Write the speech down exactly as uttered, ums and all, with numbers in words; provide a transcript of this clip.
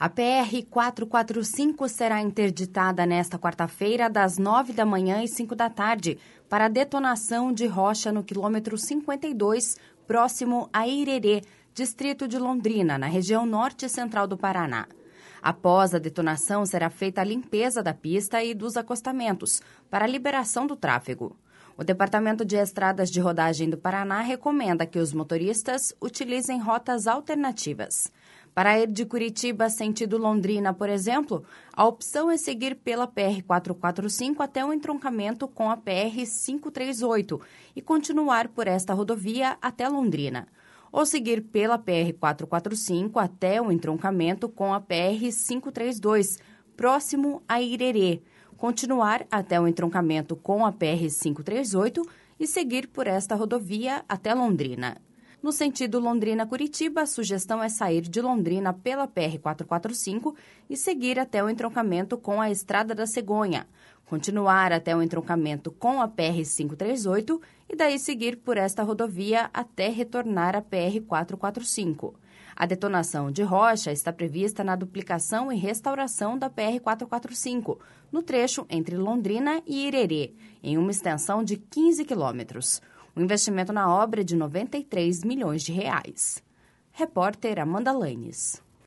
A P R quatrocentos e quarenta e cinco será interditada nesta quarta-feira, das nove da manhã e cinco da tarde, para detonação de rocha no quilômetro cinquenta e dois, próximo a Irerê, distrito de Londrina, na região norte e central do Paraná. Após a detonação, será feita a limpeza da pista e dos acostamentos, para a liberação do tráfego. O Departamento de Estradas de Rodagem do Paraná recomenda que os motoristas utilizem rotas alternativas. Para ir de Curitiba sentido Londrina, por exemplo, a opção é seguir pela P R quatrocentos e quarenta e cinco até o entroncamento com a P R quinhentos e trinta e oito e continuar por esta rodovia até Londrina. Ou seguir pela P R quatrocentos e quarenta e cinco até o entroncamento com a P R quinhentos e trinta e dois, próximo a Irerê, continuar até o entroncamento com a P R quinhentos e trinta e oito e seguir por esta rodovia até Londrina. No sentido Londrina-Curitiba, a sugestão é sair de Londrina pela P R quatrocentos e quarenta e cinco e seguir até o entroncamento com a Estrada da Cegonha, continuar até o entroncamento com a P R quinhentos e trinta e oito e daí seguir por esta rodovia até retornar à P R quatrocentos e quarenta e cinco. A detonação de rocha está prevista na duplicação e restauração da P R quatrocentos e quarenta e cinco, no trecho entre Londrina e Irerê, em uma extensão de quinze quilômetros. O investimento na obra é de noventa e três milhões de reais. Repórter Amanda Lanes.